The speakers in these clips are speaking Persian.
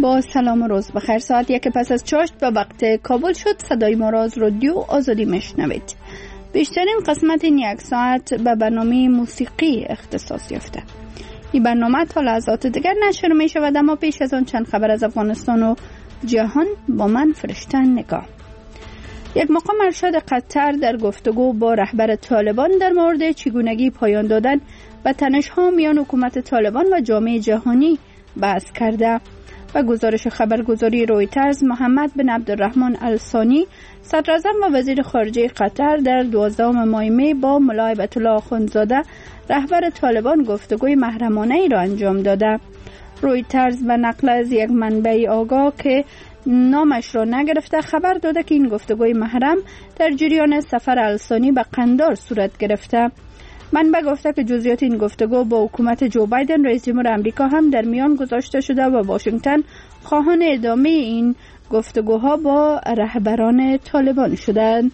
با سلام و روز بخیر. ساعت 1 پس از چاشت به وقت کابل شد. صدای ما را از رادیو آزادی میشنوید. بیشترین قسمت این یک ساعت به برنامه موسیقی اختصاص یافته. این برنامه تا لحظات دیگر نشر می شود، اما پیش از آن چند خبر از افغانستان و جهان با من فرشته نگاه. یک مقام ارشد قطر در گفتگو با رهبر طالبان در مورد چگونگی پایان دادن و تنش‌ها میان حکومت طالبان و جامعه جهانی بحث کرده. و گزارش خبرگزاری رویترز، محمد بن عبدالرحمن الثانی، صدراعظم و وزیر خارجه قطر در 12 ماه می با ملا هیبت الله آخوندزاده رهبر طالبان گفتگوی محرمانه ای را انجام داده. رویترز به نقل از یک منبع آگاه که نامش را نگرفته خبر داده که این گفتگوی محرم در جریان سفر الثانی به قندار صورت گرفته. منبع گفته که جزئیات این گفتگو با حکومت جو بایدن رئیس جمهور آمریکا هم در میان گذاشته شده و واشنگتن خواهان ادامه این گفتگوها با رهبران طالبان شدند.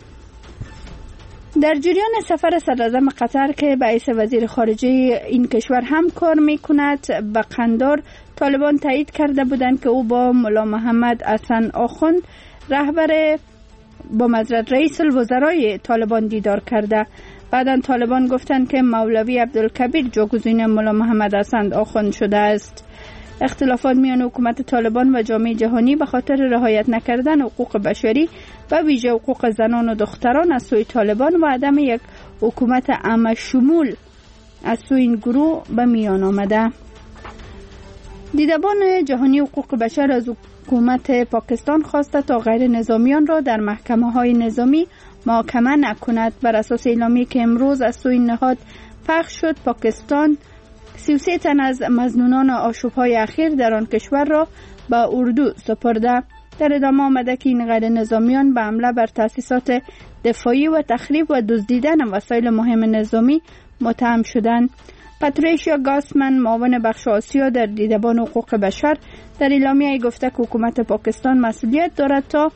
در جریان سفر صدراعظم قطر که به حیث وزیر خارجه این کشور هم کار میکند به قندار، طالبان تایید کرده بودند که او با ملا محمد حسن آخوند رئیس الوزرای طالبان دیدار کرده. بعداً طالبان گفتند که مولوی عبدالکبیر جاگزین ملا محمد حسن آخوند شده است. اختلافات میان حکومت طالبان و جامعه جهانی به خاطر رعایت نکردن حقوق بشری و ویژه حقوق زنان و دختران از سوی طالبان و عدم یک حکومت عام شمول از سوی این گروه به میان آمده. دیدبان جهانی حقوق بشر از حکومت پاکستان خواسته تا غیر نظامیان را در محکمه‌های نظامی محاکمه نکند. بر اساس اعلامیه‌ای که امروز از سوی نهاد پخش شد، پاکستان 33 تن از مظنونان آشوب‌های اخیر در آن کشور را به اردو سپرده. در ادامه آمده که این غیر نظامیان به حمله بر تأسیسات دفاعی و تخریب و دزدیدن وسایل مهم نظامی متهم شدند. پاتریشیا گاسمن، معاون بخش آسیا در دیدبان حقوق بشر، در اعلامیه گفته که حکومت پاکستان مسئولیت دارد تا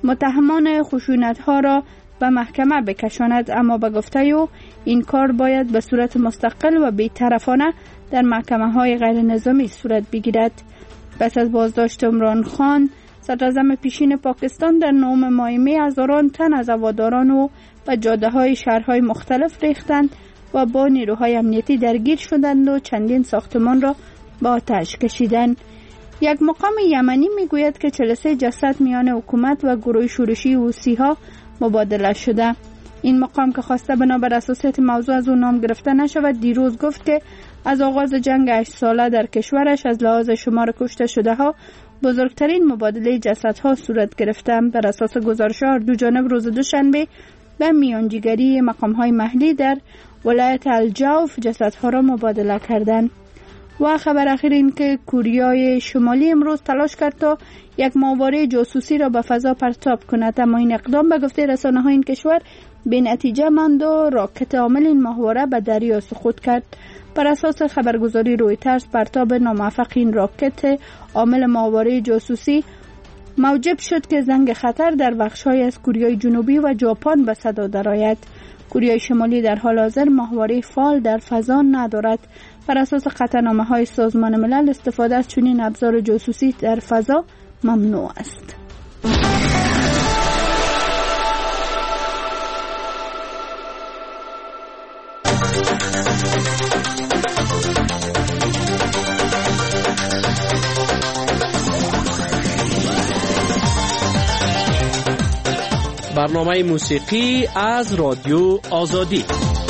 متهمان خشونت‌ها را به محکمه بکشاند، اما به گفته او این کار باید به صورت مستقل و بی‌طرفانه در محکمه‌های غیر نظامی صورت بگیرد. پس از بازداشت عمران خان، صدراعظم پیشین پاکستان، در 9 ماه می هزاران تن از هواداران او به جاده‌های شهرهای مختلف ریختند و با نیروهای امنیتی درگیر شدند و چندین ساختمان را با آتش کشیدند. یک مقام یمنی میگوید که 43 جسد میان حکومت و گروه شورشی حوثی‌ها مبادله شده. این مقام که خواسته بنابر اساسیت موضوع از او نام گرفته نشود، دیروز گفت که از آغاز جنگ 8 ساله در کشورش از لحاظ شمار کشته شده ها بزرگترین مبادله جسدها صورت گرفته. بر اساس گزارش‌ها دو جانب روز دوشنبه به میانجیگری مقام‌های محلی در ولایت الجوف جسدها را مبادله کردند. و خبر اخیر این که کوریای شمالی امروز تلاش کرد تا یک ماهواره جاسوسی را به فضا پرتاب کند، اما این اقدام به گفته رسانه‌های این کشور به نتیجه ماند و راکت عامل این ماهواره به دریا سقوط کرد. بر اساس خبرگزاری رویترز، پرتاب ناموفق این راکت عامل ماهواره جاسوسی موجب شد که زنگ خطر در بخش‌های از کوریای جنوبی و ژاپن به صدا درآید. کوریای شمالی در حال حاضر ماهواره فعال در فضا ندارد. بر اساس قطعنامه‌های سازمان ملل استفاده از چنین ابزار جاسوسی در فضا ممنوع است. برنامه موسیقی از رادیو آزادی.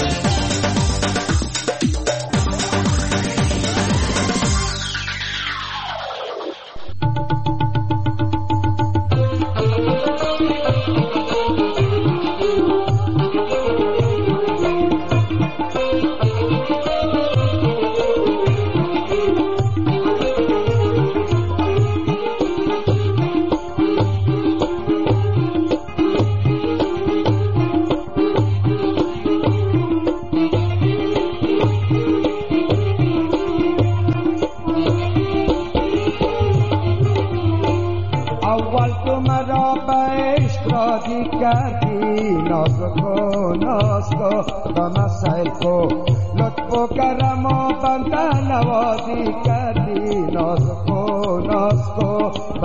کردی نازک و نازکو و مسائل کو لطف و کرم و بنده نوازی کردی نازک و نازکو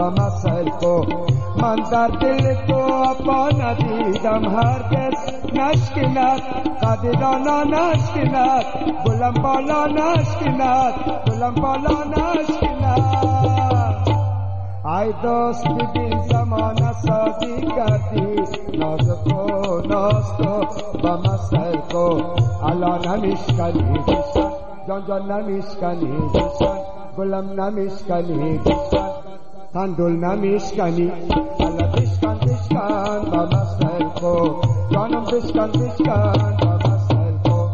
و مسائل کو. من در دل تو پا ندیدم هرگز نشکند، قدرانا نشکند، بلند بالا نشکند، بلند بالا نشکند. ای دوست ببین زمان سازی کردی، نازک و ناز تو و مسائل کو. الان نمیشکنی دیشن، جان جان نمیشکنی دیشن، گلم نمیشکنی دیشن، تندول نمیشکنی. حالا بشکن بشکن و مسائل کو، جانم بشکن بشکن و مسائل کو.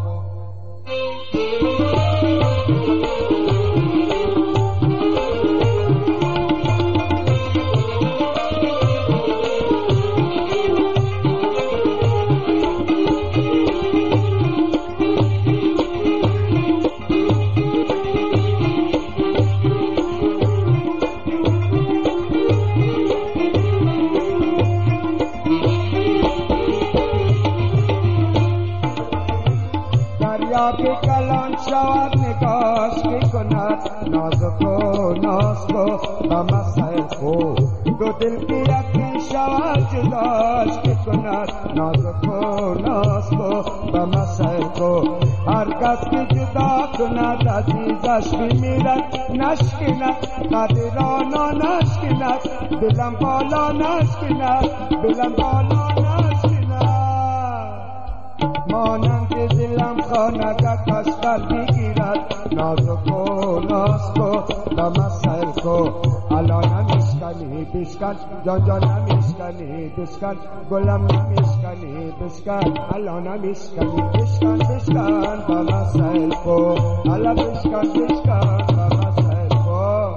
که کلان شود نگاش که کند، نازک و ناز کو و مسائل کو. دو دل که یکی شود جداش که کند، نازک و ناز کو و مسائل کو. هر کس که جدا کند عزیزش بمیرد نشکند، قدرانا نشکند، دلم بالا نشکند، دلم بالا نشکند. مانند دلم خانگه کشتر بگیرد، نازک و ناز کو و مسائل کو. الان نمیشکنی بشکن، جان جان نمیشکنی بشکن، گلم نمیشکنی بشکن. الان نمیشکنی بشکن بشکن و مسائل کو. الان بشکن بشکن و مسائل کو.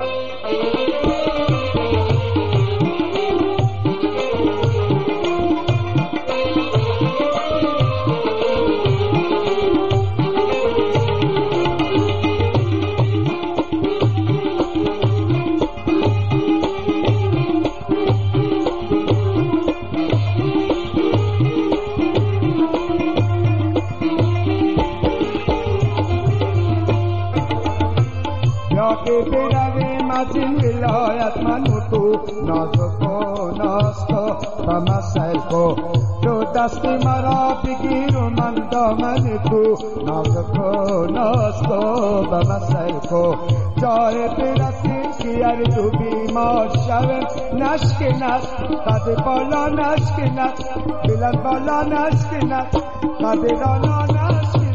برویم از این ولایت من و تو، نازک و ناز تو و مسائل کو. تو دست مرا بگیر و من دامن تو، نازک و ناز تو و مسائل کو. جای برسیم که هر دو بیمار شویم نشکند، قد بالا نشکند، بلند بالا نشکند، قدرانا نشکند.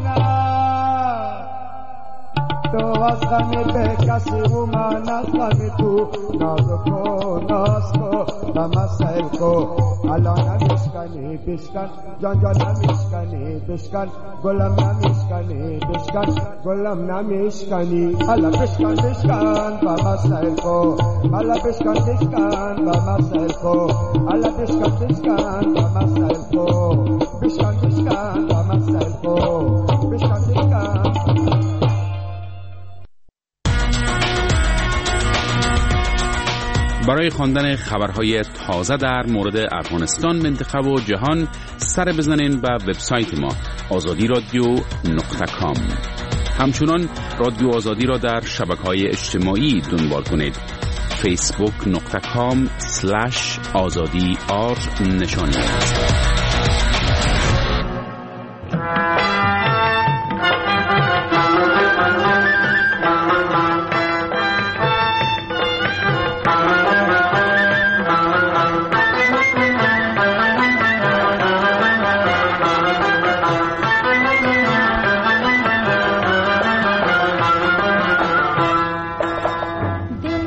تو از غم به کسی و من از غم تو، نازک و ناز کو و مسائل کو. الان نمیشکنی بشکن، جان جان نمیشکنی بشکن، گلم نمیشکنی بشکن، گلم نمیشکنی. حالا بشکن بشکن و مسائل کو. حالا بشکن بشکن و مسائل کو. حالا بشکن بشکن و مسائل کو. بشکن بشکن و مسائل کو. بشکن بشکن. برای خواندن خبرهای تازه در مورد افغانستان، منطقه و جهان سر بزنین به وبسایت ما azadiradio.com. همچنان رادیو آزادی را در شبکه‌های اجتماعی دنبال کنید. facebook.com/azadi_r نشانی.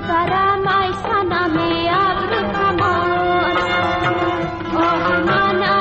من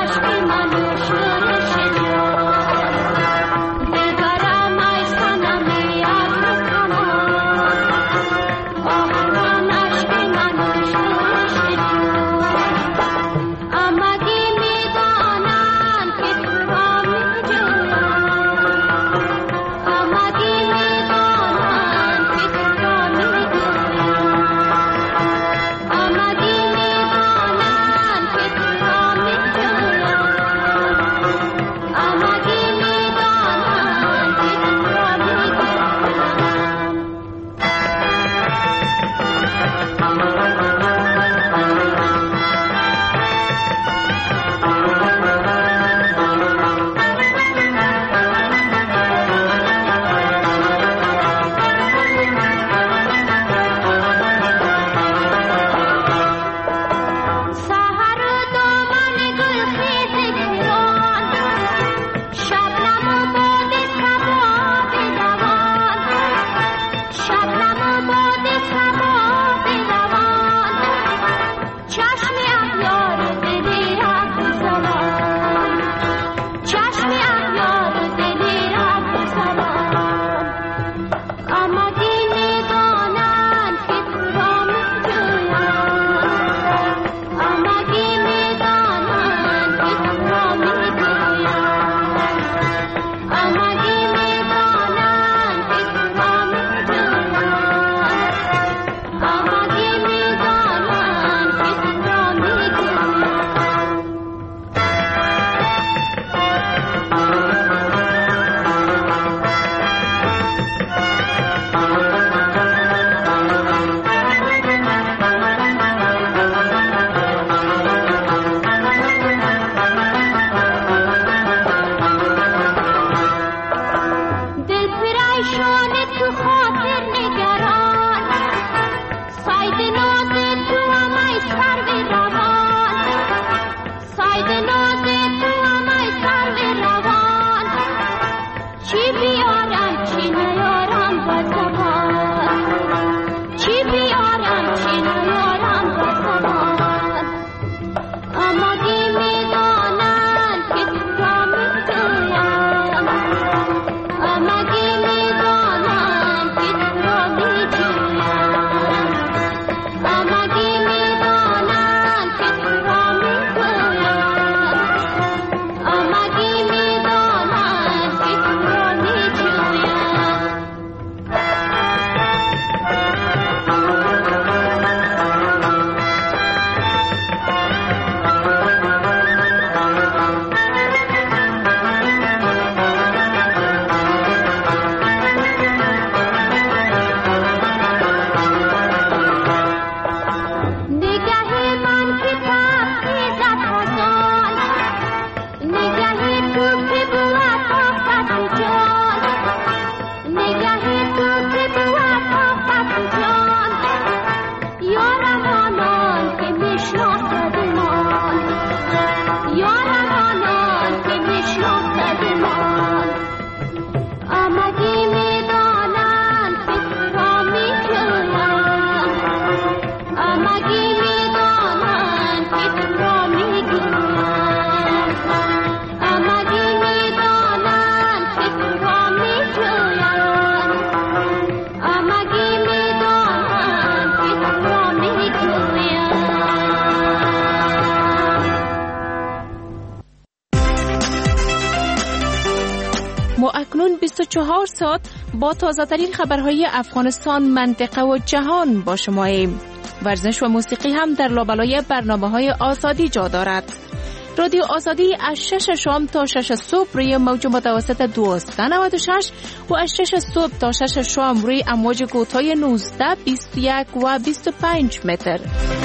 ما اکنون 24 ساعت با تازه ترین خبرهای افغانستان، منطقه و جهان با شماییم. ورزش و موسیقی هم در لابلای برنامه‌های آزادی جا دارد. رادیو آزادی از 6 شام تا 6 صبح روی موج متوسط 1296 و از 6 صبح تا 6 شام روی امواج کوتاه 19، 21 و 25 متر.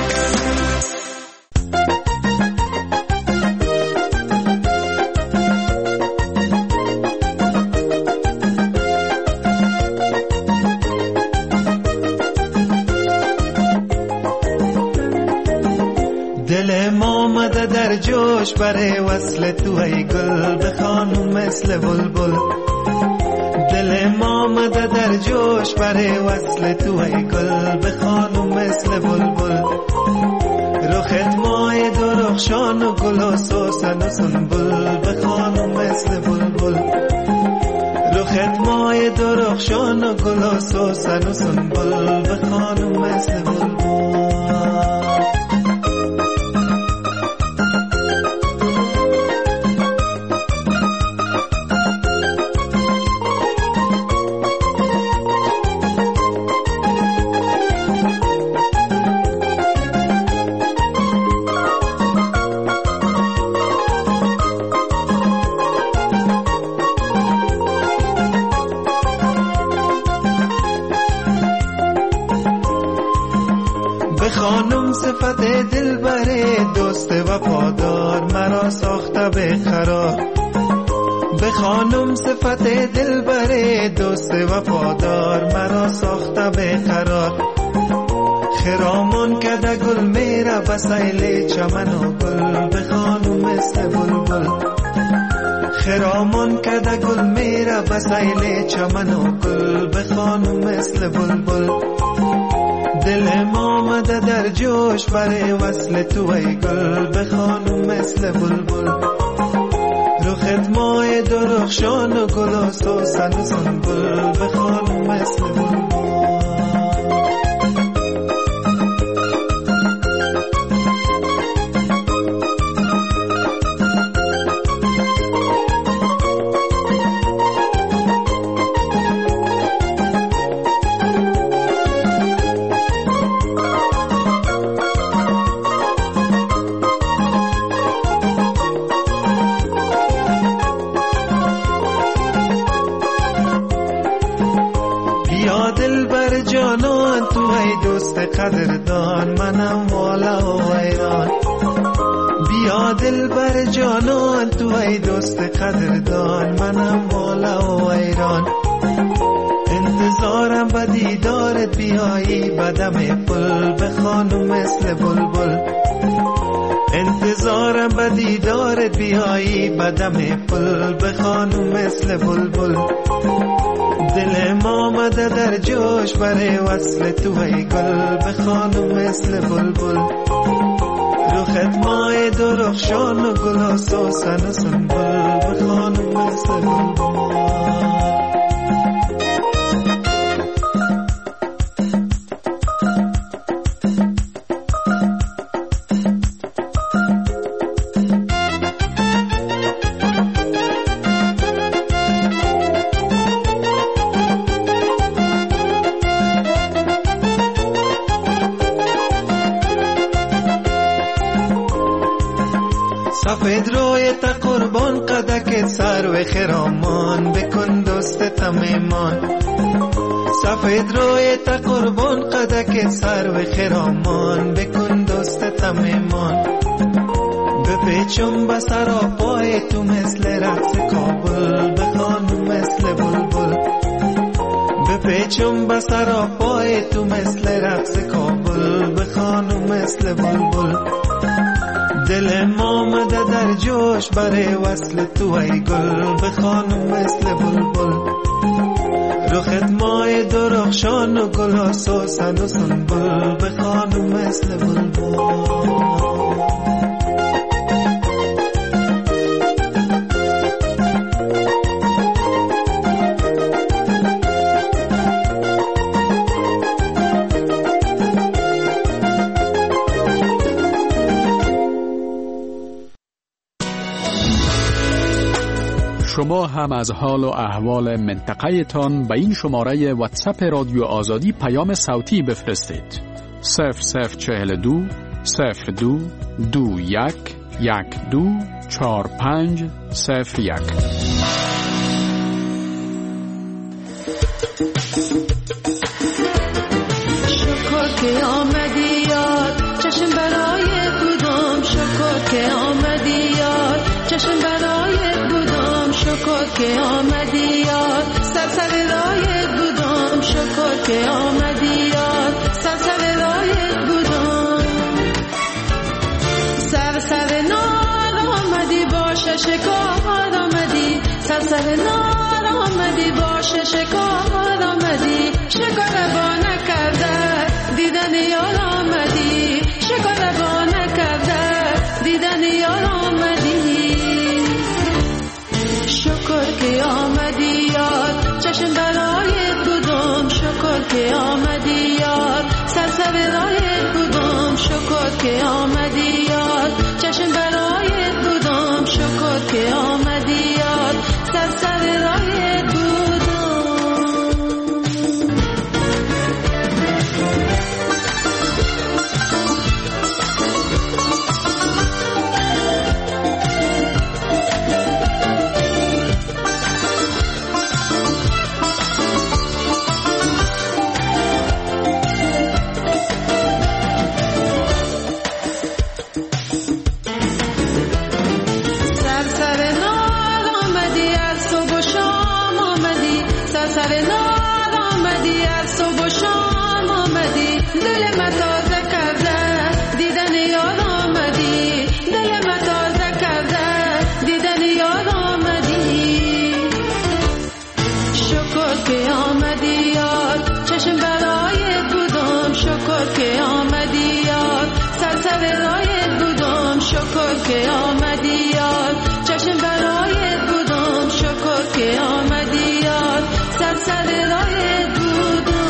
در جوش برای وصل تو ای گل بخوانم مثل بلبل. دل ما آمده در جوش برای وصل تو ای گل بخوانم مثل بلبل. رخت ماه درخشان و گل و سوسن و سنبل بخوانم مثل بلبل. رخت ماه درخشان و گل و سوسن و سنبل بخوانم مثل بلبل. خانم صفت دلبر دوست وفادار مرا ساخته بقرار. به خانم صفت دلبر دوست وفادار مرا ساخته بقرار. خرامان کده گل میره بسیل چمن و گل به خانم مثل بلبل. خرامان کده گل میره بسیل چمن و گل به خانم مثل بلبل. دل ما آمده در جوش برای وصل تو ای گل بخوانم مثل بلبل. رخت ماه درخشان و گل و سوسن و سنبل بخوانم مثل بلبل. قدردان منم والا و ایران. بیا دل بر جانان تو ای دوست قدردان منم والا و ایران. انتظارم به دیدارت بیایی بدم پل بخوانم مثل بلبل. انتظارم به دیدارت بیایی بدم پل بخوانم مثل بلبل. دل ما آمده در جوش برای وصل تو ای گل بخوانم مثل بلبل. رخت ماه درخشان و گل و سوسن و سنبل بخوانم مثل بلبل. سفید روی تا قربان قدک سر و خرامان بکن دوست تمیمان. سفید روی تا قربان قدک سر و خرامان بکن دوست تمیمان. بپیچم به سر و پای تو مثل رقص کابل بخوانم مثل بلبل. بپیچم به سر و پای تو مثل رقص کابل بخوانم مثل بلبل. دل ما آمده در جوش برای وصل تو ای گل بخوانم مثل بلبل. رخت ماه درخشان و گل و سوسن و سنبل بخوانم مثل بلبل. شما هم از حال و احوال منطقه تان به این شماره واتساپ رادیو آزادی پیام صوتی بفرستید. 0042 02 21 12 45 01. که آمدی یاد چشم برای بودم، شکر که آمدی یاد چشم برای بودم، شکر که آمدی یاد سر رای بودم، شکر که آمدی یاد سر رای بودم، سر نار آمدی باشه شکار آمدی، سر نار آمدی باشه شکار آمدی، شکر با نکرده دیدن یار آمدی، شکر با نکرده دیدن یار آمدی، شکر که آمدی یاد چشم برای بودم، شکر که آمدی یاد سر رای بودم، شکر که آمدی یاد چشم برای بودم، شکر که آمدی یاد سر رای بودم. که آمدی یاد چشم برای بودم، شکر که آمدی یاد سر رای بودم.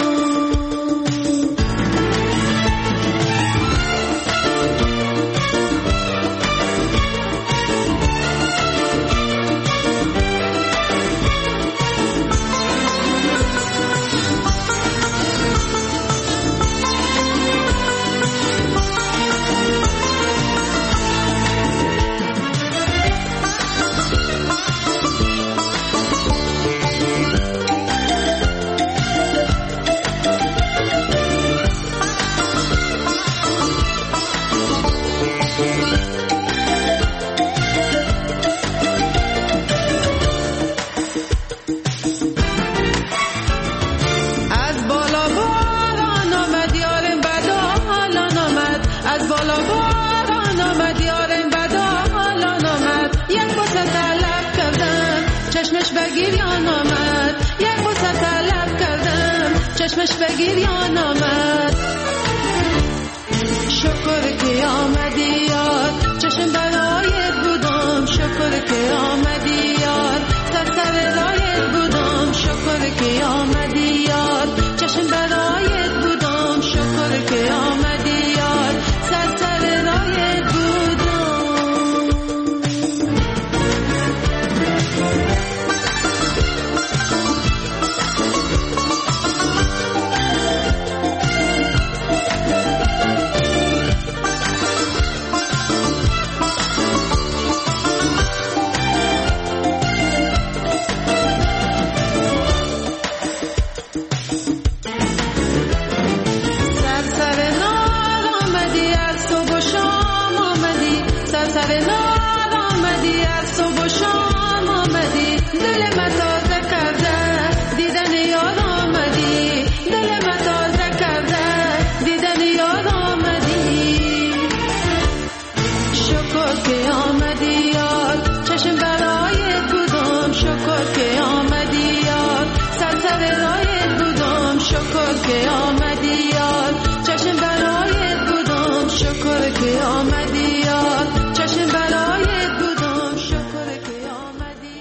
چشمش بگیریان آمد، شکر که آمدی یاد چشم برای بودم، شکر که آمدی یاد سر رای بودم، شکر که آمدی یاد چشم برای بودم، شکر که آمدی یاد سر رای بودم. که آمدی یاد چشم برای بودم، شکر که آمدی یاد چشم برای بودم، شکر که آمدی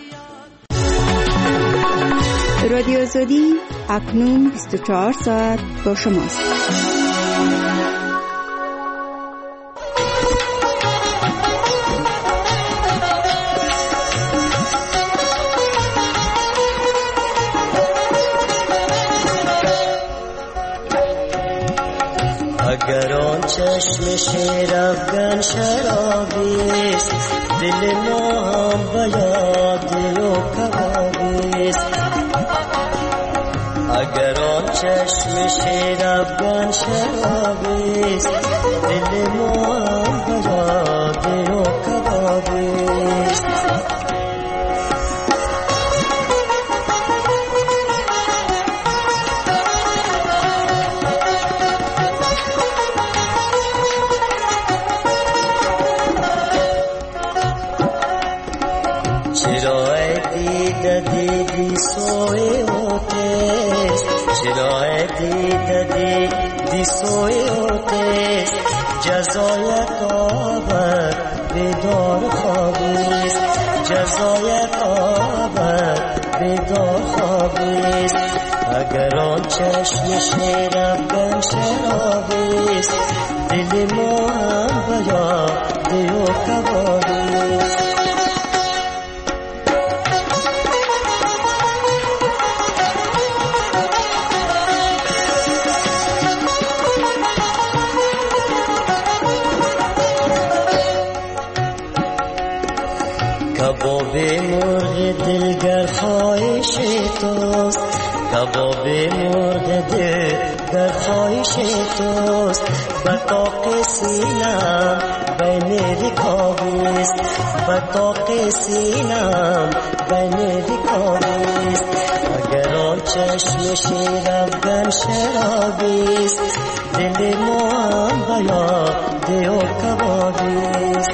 یاد. رادیو آزادی اکنون 24 ساعت با شماست. چشم شیر افغان شرابیست، دل ما هم به یاد و کبابیست. اگر آن چشم شیر افغان شرابیست، دل ما هم به یاد و کبابیست. دیدی سوی اوتست، چرای دیدی سوی اوتست، جزای قابر بیدار خوابیست، جزای قابر بیدار خوابیست. اگر آن چشم شیر افغان شرابیست، دل ما هم به یاد و کبابیست. کباب مرغ دلگر خواهش توست، کباب مرغ دلگر خواهش توست. بطاق سینم بین رکابیست، بطاق سینم بین رکابیست. اگر آن چشم شیر افغان شرابیست، دل ما هم به یاد و کبابیست.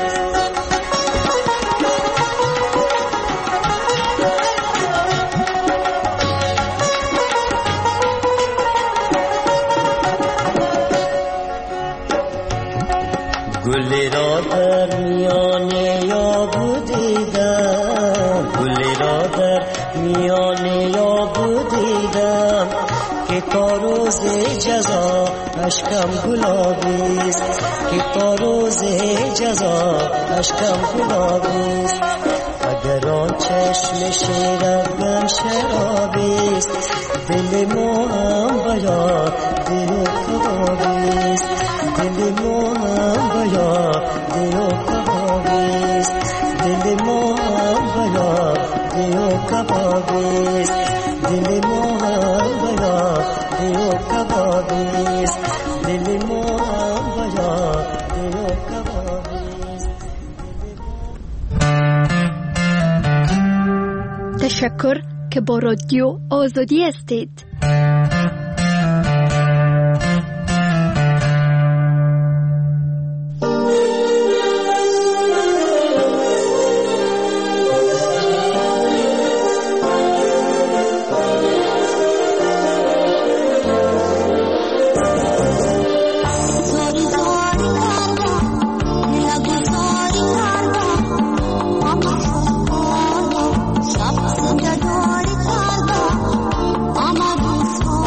گلی را در میان یابو دیدم، گلی را در میان یابو دیدم، که تا روز جزا اشکم گلابیست، که تا روز جزا اشکم گلابیست. اگر آن چشم شیر افغان شرابیست، دل ما هم به یاد و کبابیست، دل ما هم به یاد و کبابیست، دل ما هم به یاد و کبابیست، دل ما هم به یاد و کبابیست، دل ما هم به یاد و کبابیست. تشکر که با رادیو آزادی هستید. I'm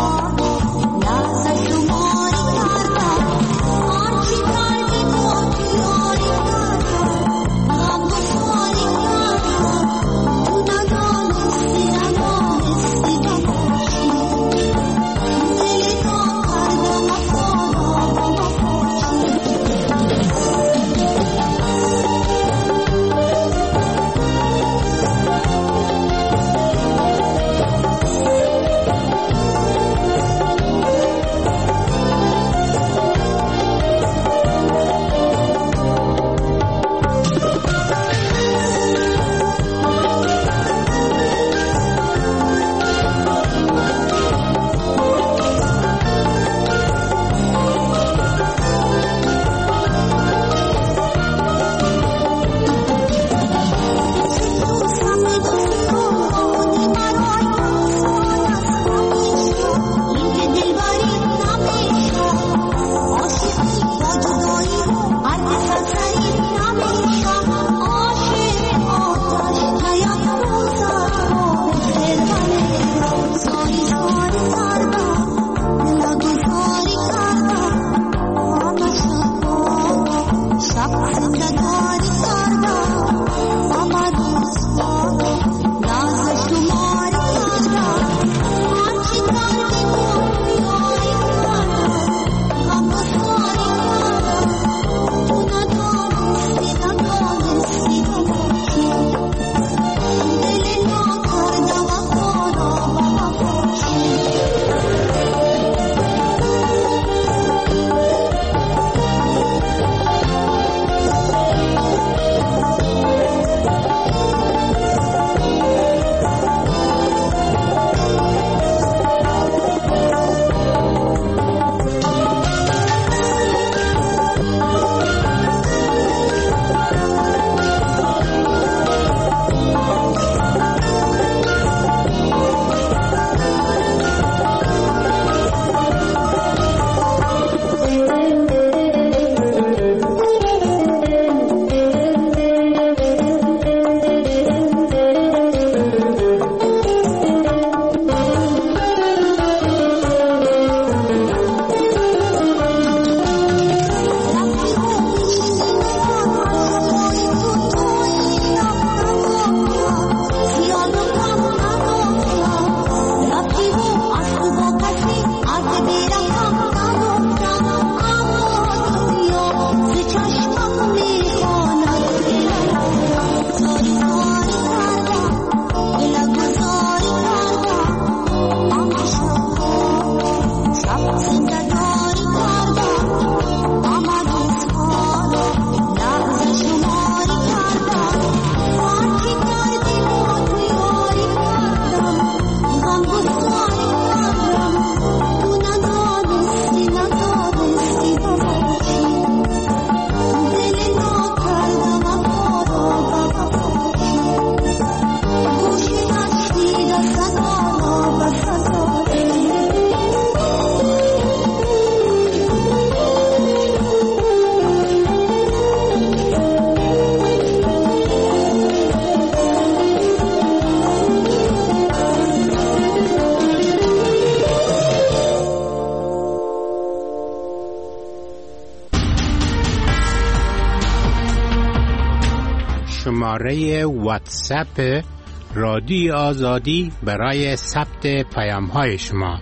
شماره واتساپ رادیو آزادی برای ثبت پیام‌های شما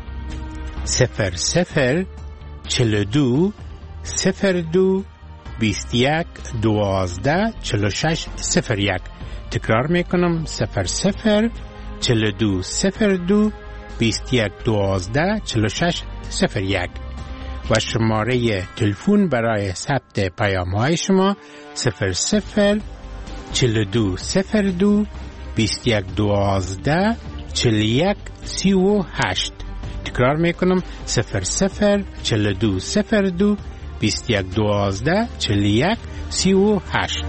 00 42 02 21 12 46 01. تکرار میکنم 00 42 02 21 12 46 01 و شماره تلفن برای ثبت پیام‌های شما 00 42 02 21 12 41 38. تکرار میکنم 00 42 02 21 12 41 38.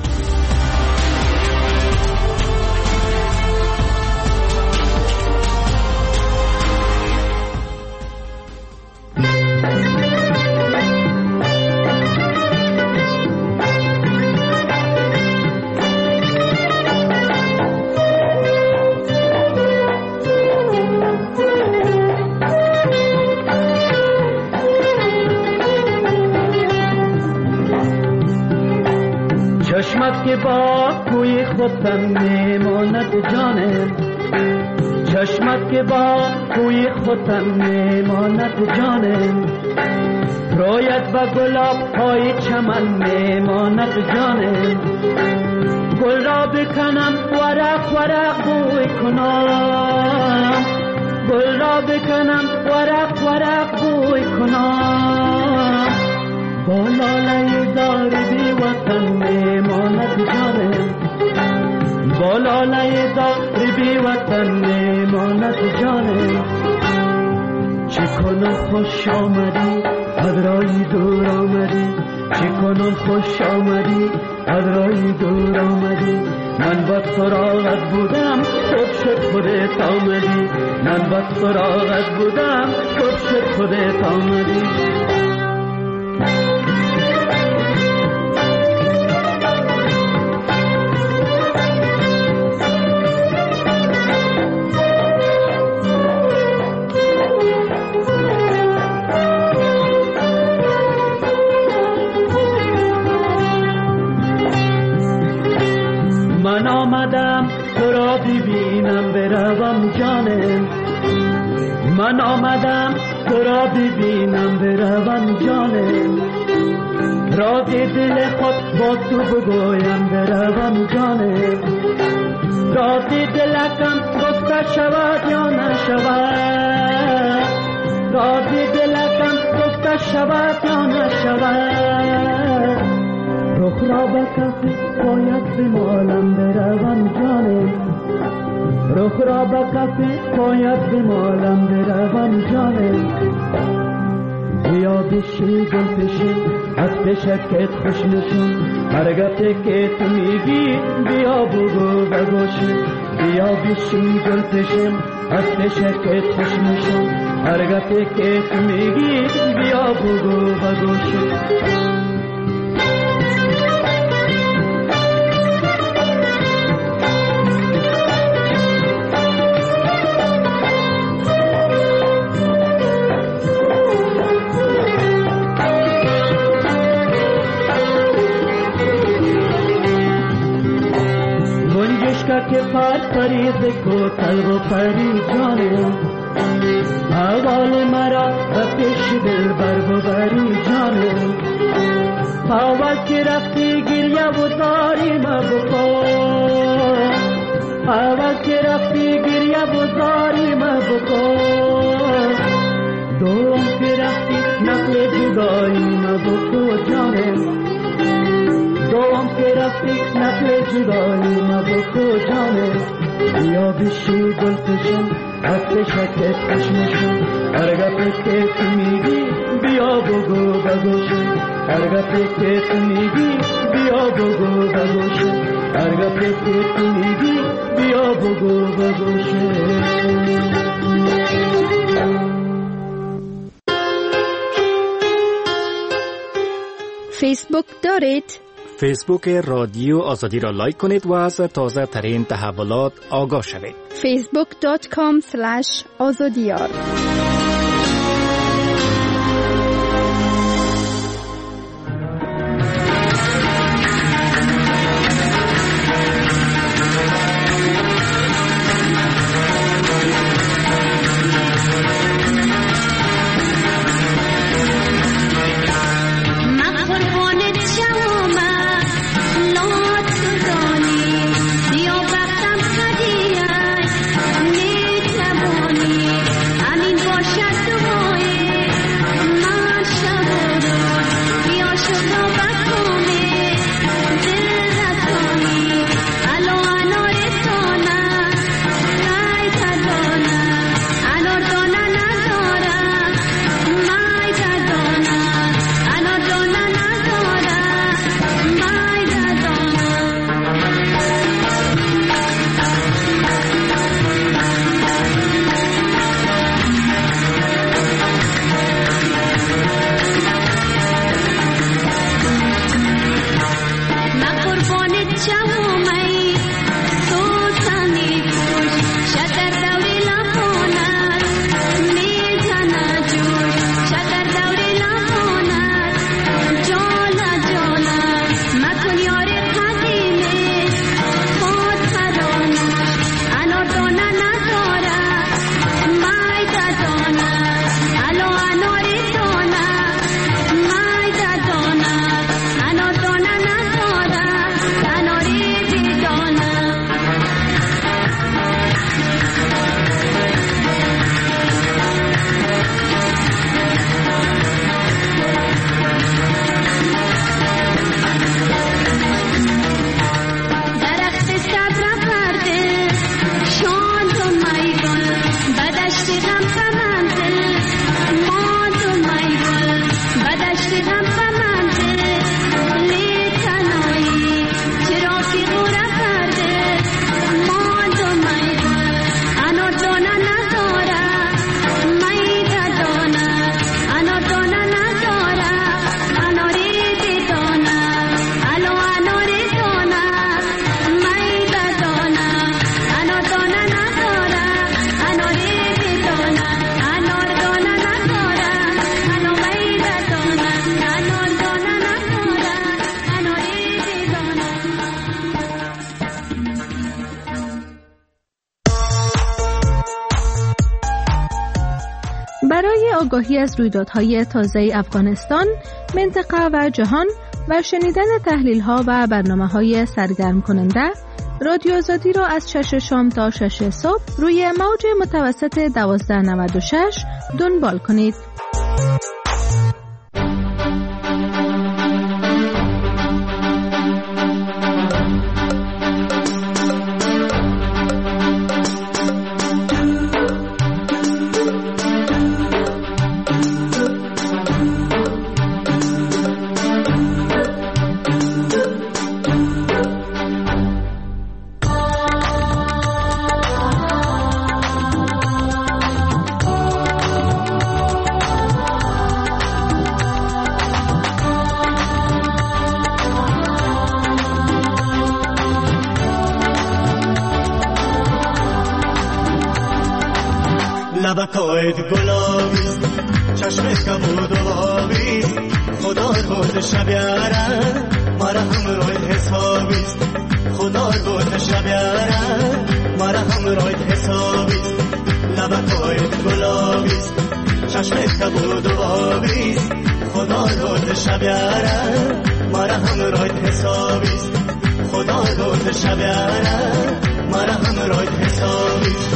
چشمت که با کوی خودم میماند جانم، چشمت که با کوی خودم میماند جانم، رویت با گلاب های چمن میماند جانم، گل را بکنم ورق ورق بوی کنم، گل را بکنم ورق ورق بوی کنم، با لاله زار بی وطن میماند جانم، با لاله زار بی وطن میماند جانم. چه کنم خوش آمدی از رای دور آمدی، چه کنم خوش آمدی از رای دور آمدی، من با سراغت بودم خوب شد خودت آمدی، من با سراغت بودم خوب شد خودت آمدی. من آمدم تو را ببینم بروم جانم، من آمدم تو را ببینم بروم جانم، راز دل خود با تو بگویم بروم جانم، راز دلکم گفته شود یا نشود، راز دلکم گفته شود یا نشود، رخ را به کف پایت بمالم بروم جانم، رخ را به کف پایت بمالم بروم جانم، بیا بشی گل پشی از پشکت خوش نشون، هر گفته که تو میگی بیا بگو بگوشی، بیا بشی گل پشی از پشکت خوش نشون، هر گفته که تو میگی بیا بگو بگوشی. که پر پریز کو طلب و پری جانم، احوال مرا به پیش دل بر ببری جانم، اول که رفتی گریه و زاری مبکن، اول که رفتی گریه و زاری مبکن، دوم که رفتی نقل جدایی مبکن جانم، دوم که رفتی نقل جدایی مبکن جانم، بیا بشی گل پشم از پشکت خوش نشون، هر گفته که تو میگی بیا بگو بگوشم، هر گفته که تو میگی بیا بگو بگوشم، هر گفته که تو میگی بیا بگو بگوشم. فیسبوک دارید؟ فیسبوک رادیو آزادی را لایک کنید و از تازه ترین تحولات آگاه شوید. facebook.com/azadiyar. برای آگاهی از رویدادهای تازه افغانستان، منطقه و جهان و شنیدن تحلیل‌ها و برنامه‌های سرگرم کننده، رادیو آزادی را از 6 شام تا 6 صبح روی موج متوسط 1296 دنبال کنید. لبکایت گلابیست، چشمت کبود و آبیست، خدا بود شبیاره مرا همراهت حسابیست، خدا بود شبیاره مرا همراهت حسابیست. لبکایت گلابیست، چشمت کبود و آبیست، خدا بود شبیاره مرا همراهت حسابیست، خدا بود شبیاره مرا همراهت حسابیست.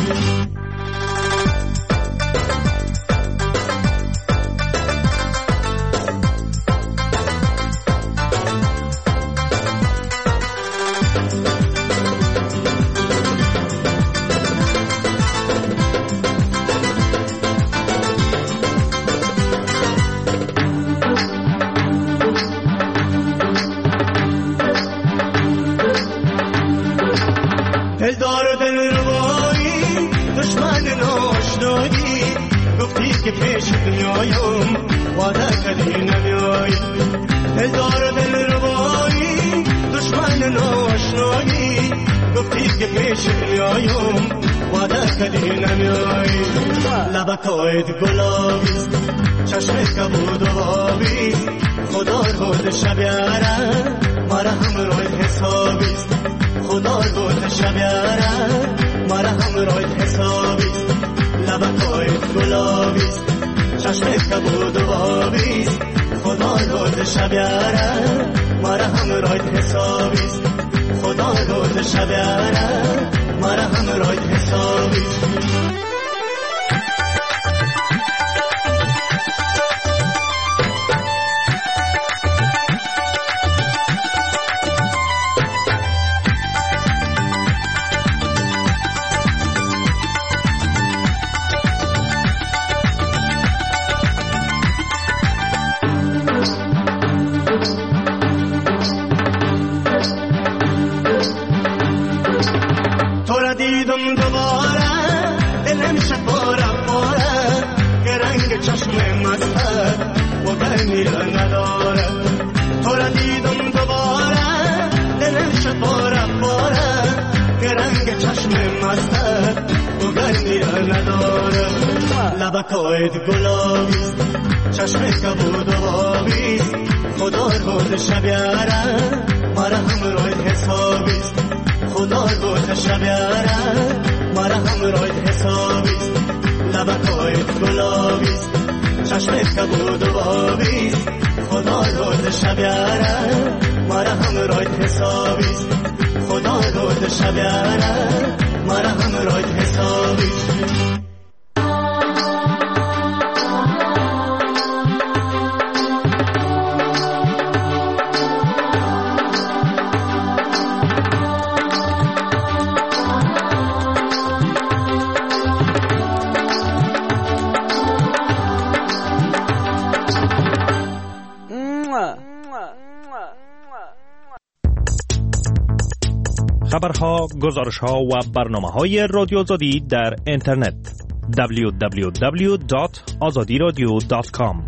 دلدار و دلربایی دشمن ناشنایی، گفتی که پیش میایم وعده کردی نمیایی. دلدار و دلربایی دشمن ناشنایی، گفتی که پیش میایم وعده کردی نمیایی. لبکایت گلابیست، چشمت کبود و آبیست، خدا بود شبیاره مرا همراهت حسابیست، خدا بود شبیاره مرا همراهت حسابیست. لبکایت گلابیست، چشمت کبود و آبیست، خدا بود شبیاره مرا همراهت حسابیست، خدا بود شبیاره مرا همراهت حسابیست. دیدم دوباره دلم شپاره پاره که رنگ چشم مسته و گرمی را نداره. تو را دیدم دوباره دلم شپاره پاره که رنگ چشم مسته و گرمی را نداره. لبکایت گلابیست، چشمت کبود و آبیست، خدا بود شبیاره مرا همراهت حسابیست، خدا بود شبیاره مرا همراهت حسابیست. لبکایت گلابیست، چشمت کبود و آبیست، خدا بود شبیاره مرا همراهت حسابیست، خدا بود شبیاره مرا همراهت حسابیست. خبرها، گزارش‌ها و برنامه‌های رادیو آزادی در اینترنت www.azadiradio.com.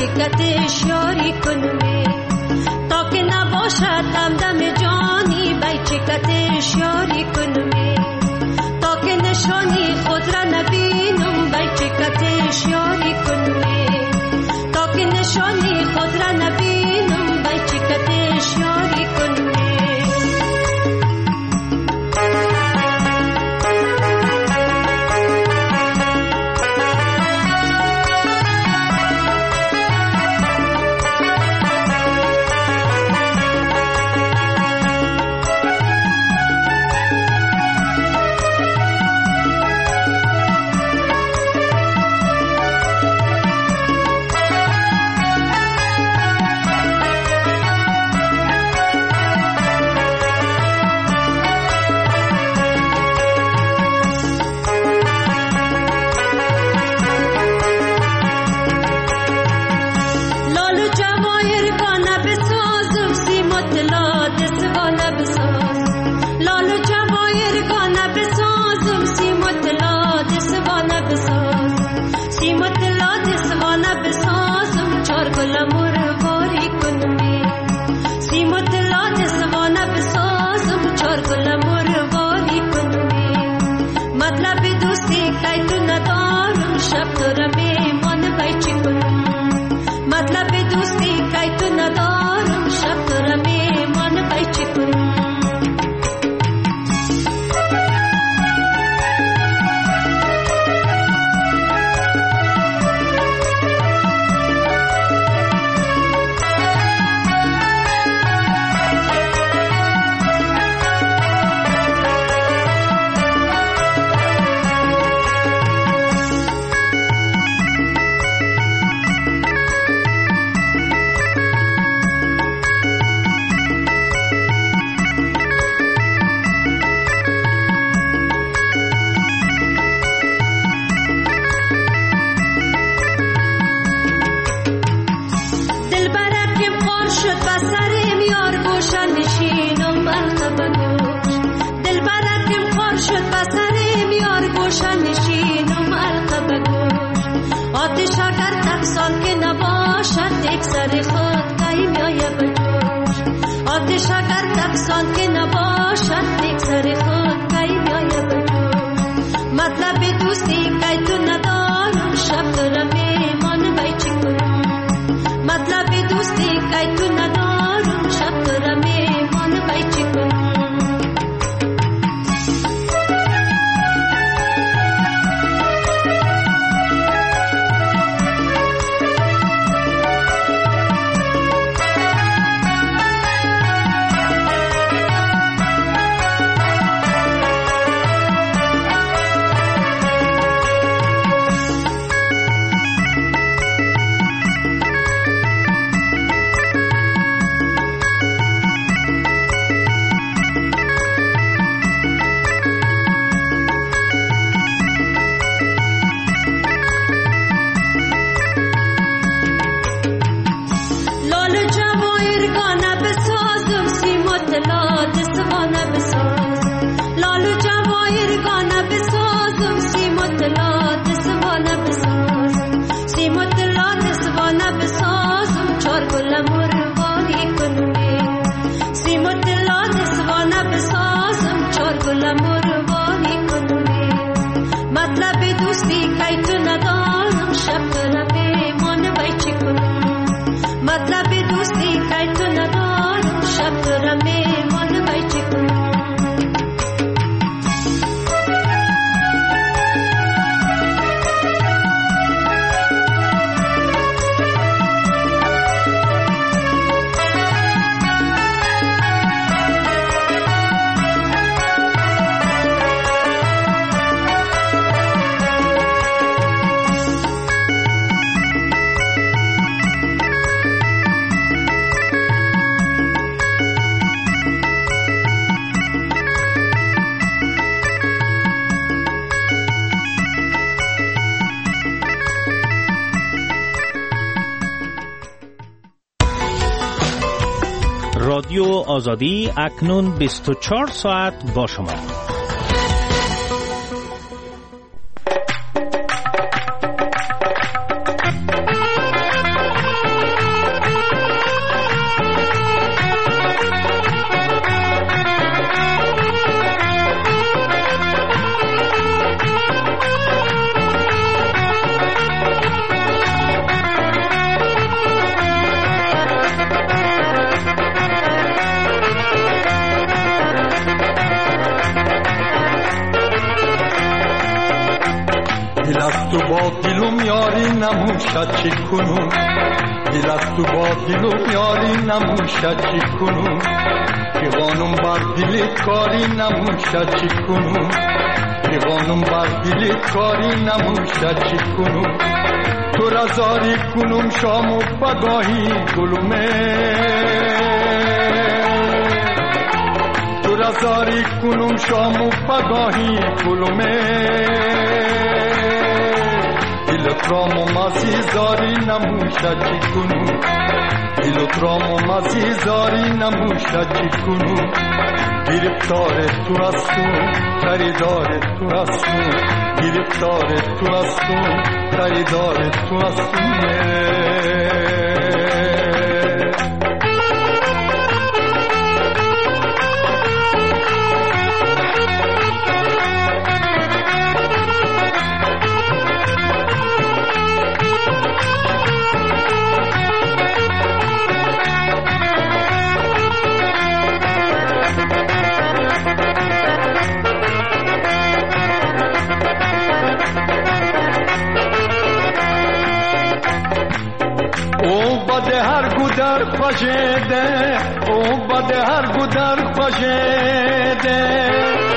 چکتش یاری کنمی تا که نباشد دم جانی بی چکتش یاری کنمی تا که نشانی خود را نبینم بی چکتش یاری کنمی تا که نشانی خود را نبینم بی چکتش یاری کنمی رادیو آزادی اکنون 24 ساعت با شما. از تو با دلم یاری نموشد چی کنم، دل از تو با دلم یاری نموشد چی کنم، پیغانم بر دل کاری نموشد چی کنم، پیغانم بر دل کاری نموشد چی کنم، تو را زاری کنم شام و پگاهی گلومه، تو را زاری کنم شام و پگاهی گلومه، دلت را ممازی زاری نموشد چی کنم، دلت را ممازی زاری نموشد چی کنم، گرفتار تو هستم خریدار تو هستم، گرفتار تو هستم خریدار تو هستم. خوشیده او بده هر گودر خوشیده،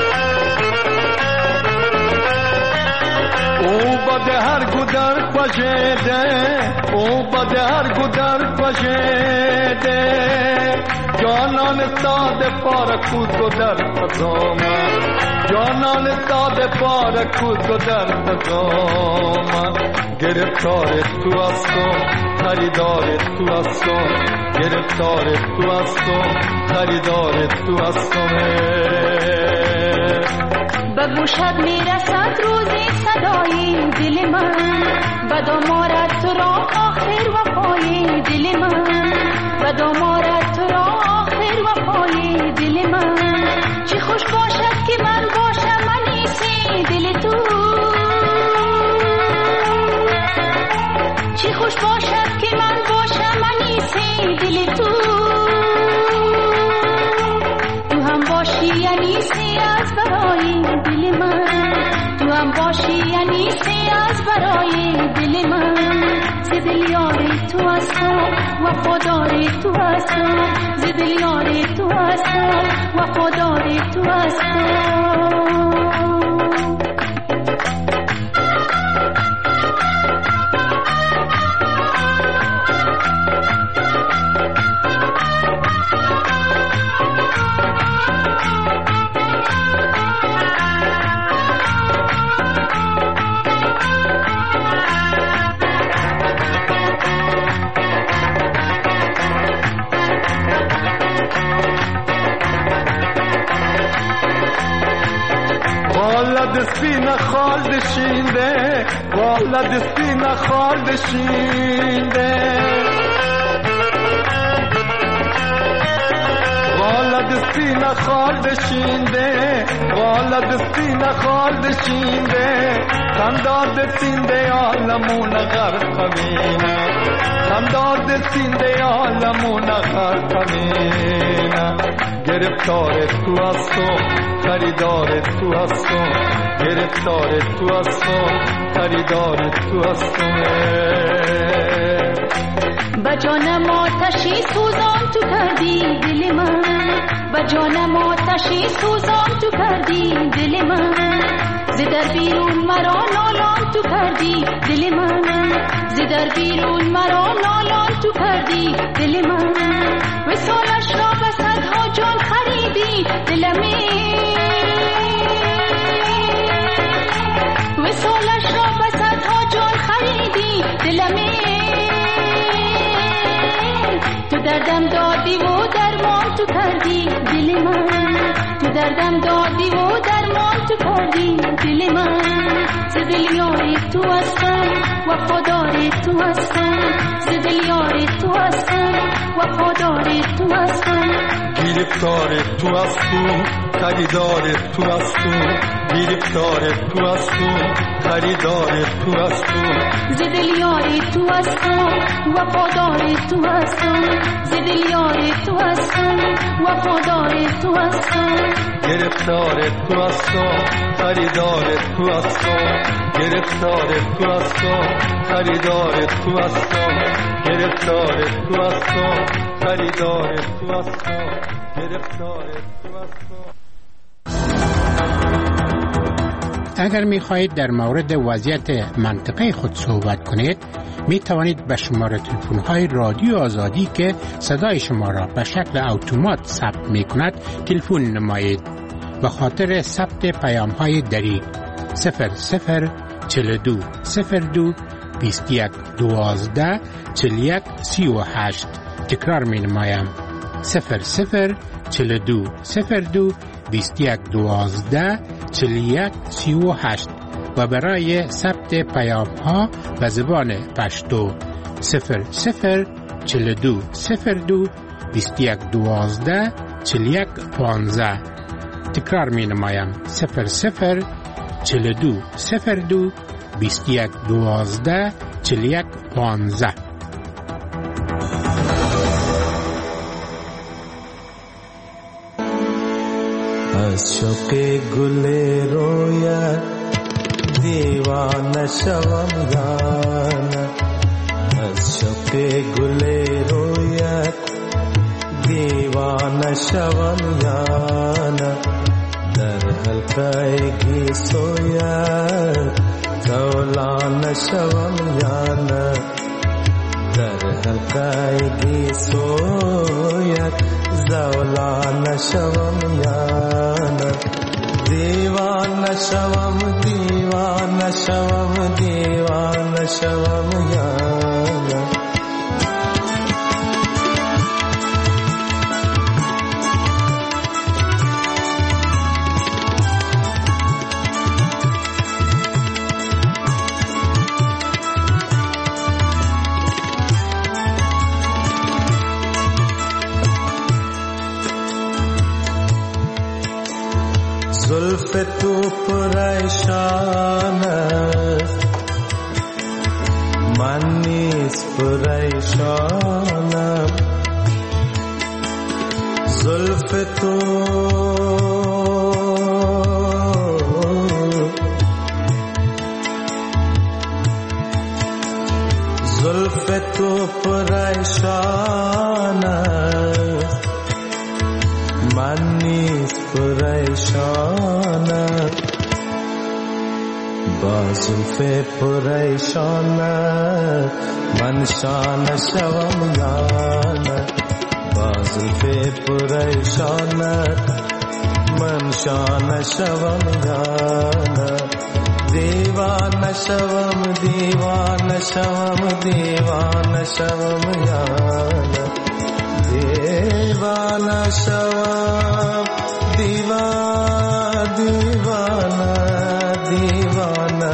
او بده هر گودر خوشیده، او بده هر گودر خوشیده، جانان ساده پار کود در خزام، جانان ساده پار کود در خزام، گرفتار تو هستم خریدار تو هستم، گرفتار تو هستم خریدار تو هستم. به گوشت میرسد روزی صدای دل من، به دامارت تو را آخر وفای دل من، به دامارت تو را آخر وفای دل من، چه خوش باشد که من باشم انیسی دل تو، چه خوش باشد که من باشم انیسی دل تو، تو هم باشی انیسی از برای دل من، تو هم باشی انیسی از برای دل من، ز دل یار تو هستم وفادار تو هستم، ز دل یار تو هستم وفادار تو هستم. دستین خالد شینده، والا دستین خالد شینده، والا دستین خالد شینده، والا دستین خالد شینده، خنداد سینده عالمون غرق مینه، خنداد سینده عالمون غرق مینه، گرفتار تو هستم خریدار تو هستم، گرفتار تو هستم خریدار تو هستم. به جانم آتشی سوزان تو کردی دل من، به جانم آتشی سوزان تو کردی دل من، ز در بیرون مرا نالان تو کردی دل من، ز در بیرون مرا نالان تو کردی دل من، وصالش را به صدها جان خریدی دلمی، وصالش را به صدها جان خریدی دلمی، تو دردم دادی و درمان تو کردی دل من، تو دردم دادی و درمان تو کردی دل من، ز دل یار تو هستم وفادار تو هستم، ز دل یار تو هستم وفادار تو هستم، گرفتار تو هستم خریدار تو هستم، گرفتار تو هستم خریدار تو هستم، ز دل یار تو هستم وفادار تو هستم، ز دل یار تو هستم وفادار تو هستم، گرفتار گرفتار تو هستم خریدار تو هستم گرفتار تو هستم خریدار تو هستم گرفتار تو هستم خریدار تو هستم گرفتار تو هستم. اگر می خواهید در مورد وضعیت منطقه خود صحبت کنید می توانید به شماره تلفن های رادیو آزادی که صدای شما را به شکل اتومات ثبت می کند تلفن نمایید. به خاطر ثبت پیام های دری 0042 02 21 12 41 38. تکرار می نمایم 0042 02 21 12 41 38 و برای ثبت پیام ها به زبان پشتو 0042 02 21 12 41 15. تکرار می نمایم 0042 02 21 12 41 15. از شوق گل رویت دیوانه شوم یانه از شوق گل رویت دیوانه شوم یانه در حلقه گیسویت زولانه شوم یانه در حلقه گیسویت زولانه شوم یانه دیوانه شوم دیوانه شوم دیوانه شوم یانه زلف تو پریشان است من نیز پریشانم زلف تو پریشان است من نیز پریشانم با زلف پریشانم من شان شوم یانه با زلف پریشانم من شان شوم یانه دیوانه شوم دیوانه شوم دیوانه شوم یانه دیوانه شوم دیوانه دیوانه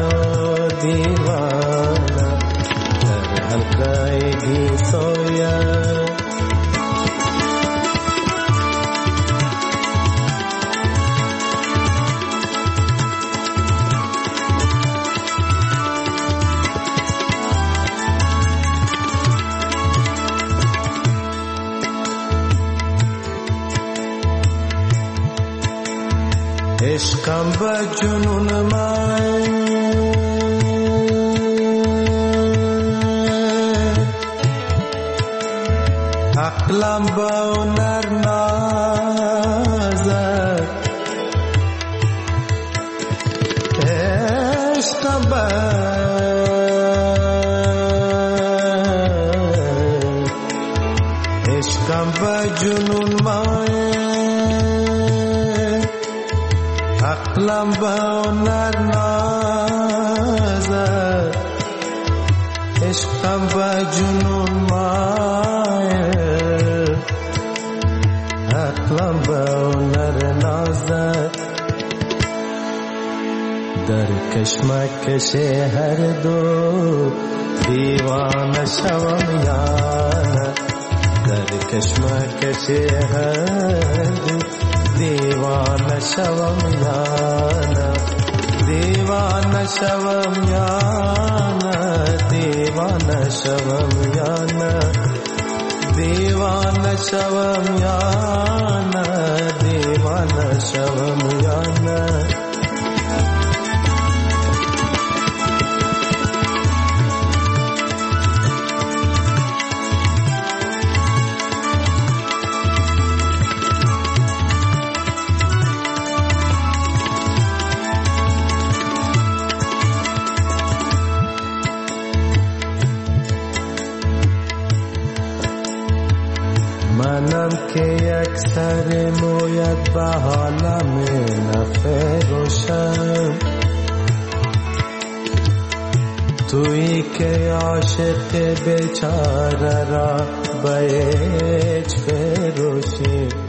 دیوانه در حلقه گیسویت عشقم به جنون من عقلم به هنر نازد عشقم به جنون من عقلم به هنر نازد عشقم به جنون مایل عقلم به هنر نازد در کشمکش هر دو دیوانه شوم یانه در کشمکش هر دو دیوانه شوم یانه دیوانه شوم یانه دیوانه شوم یانه دیوانه شوم یانه دیوانه شوم یا نه. منم که یک سر مویت به حالم نفروشم، تویی که عاشق بیچاره را به هیچ فروشی.